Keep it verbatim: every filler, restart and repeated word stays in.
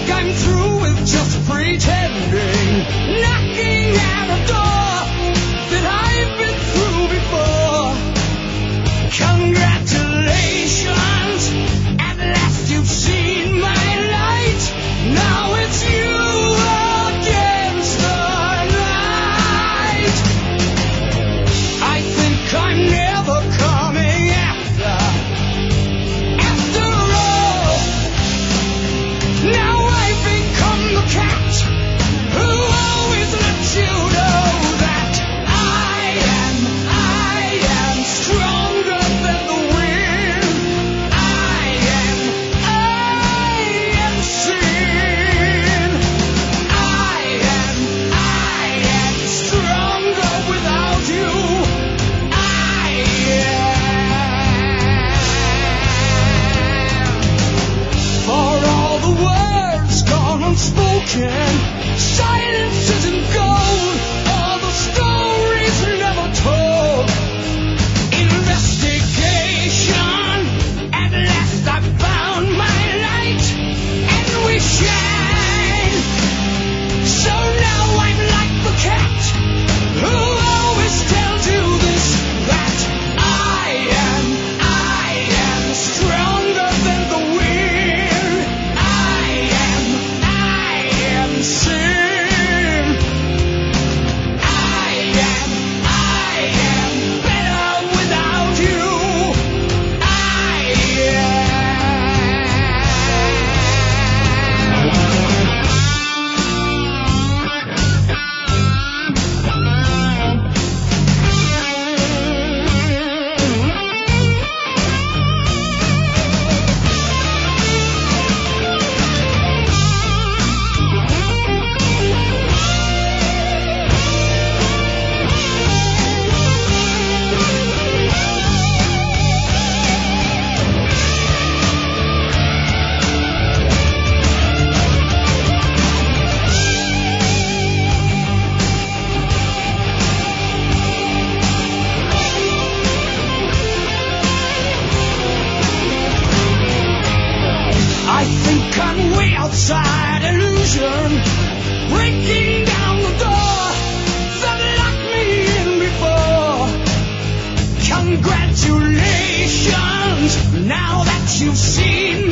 I'm through with just pretending, knocking at a door that I've been through before. Congratulations, at last you've seen my light. Now it's you against the light. I think I'm never coming after. After all, now I've become the cat who always lets you know that I am, I am stronger than the wind. I am, I am sin. I am, I am stronger without you. I am. For all the words gone unspoken, silence isn't gold. All the stories never told. Investigation, at last I found my light, and we shine. So now I'm like the cat who always tells you this, that I am, I am stronger than the wind. I am, I am sin. I am, I am better without you. I I think I'm way outside illusion, breaking down the door that locked me in before. Congratulations, now that you've seen